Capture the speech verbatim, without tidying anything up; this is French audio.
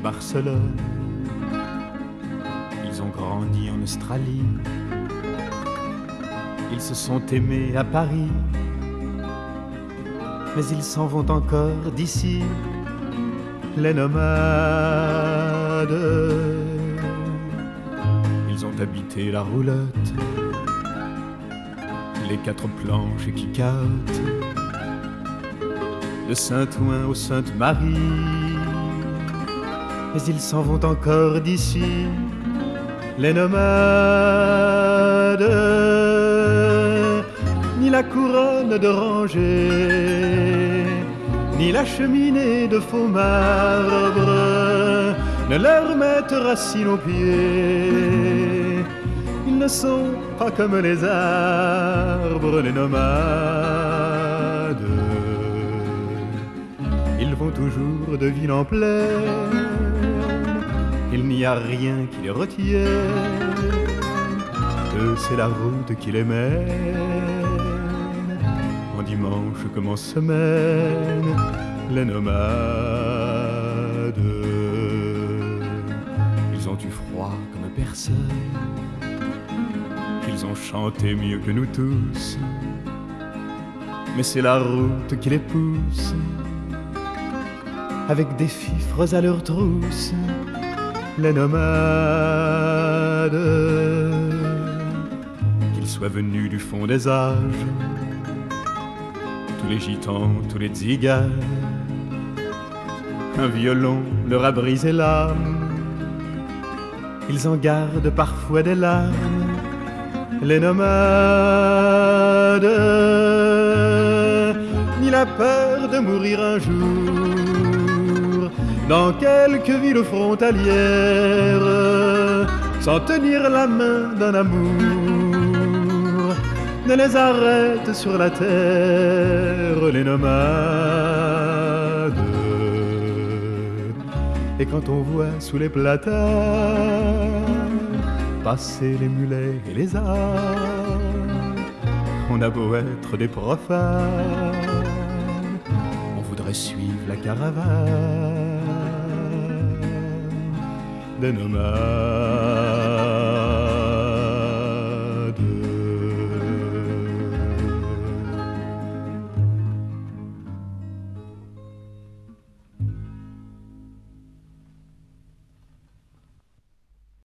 Barcelone. Ils ont grandi en Australie. Ils se sont aimés à Paris. Mais ils s'en vont encore d'ici, les nomades. Ils ont habité la roulotte, les quatre planches qui caotent, de Saint-Ouen au Sainte-Marie. Mais ils s'en vont encore d'ici, les nomades. Ni la couronne d'oranger, ni la cheminée de faux marbre ne leur mettent racine aux pieds. Ils ne sont pas comme les arbres, les nomades. Ils vont toujours de ville en plaine. Il n'y a rien qui les retienne. Eux, c'est la route qui les mène. En dimanche comme en semaine, les nomades. Ils ont eu froid comme personne. Ils ont chanté mieux que nous tous. Mais c'est la route qui les pousse, avec des fifres à leurs trousses, les nomades. Qu'ils soient venus du fond des âges, tous les gitans, tous les tziganes, un violon leur a brisé l'âme. Ils en gardent parfois des larmes, les nomades. Ni la peur de mourir un jour dans quelque ville frontalière, sans tenir la main d'un amour, ne les arrête sur la terre, les nomades. Et quand on voit sous les platanes passer les mulets et les ânes, on a beau être des profanes, on voudrait suivre la caravane des nomades.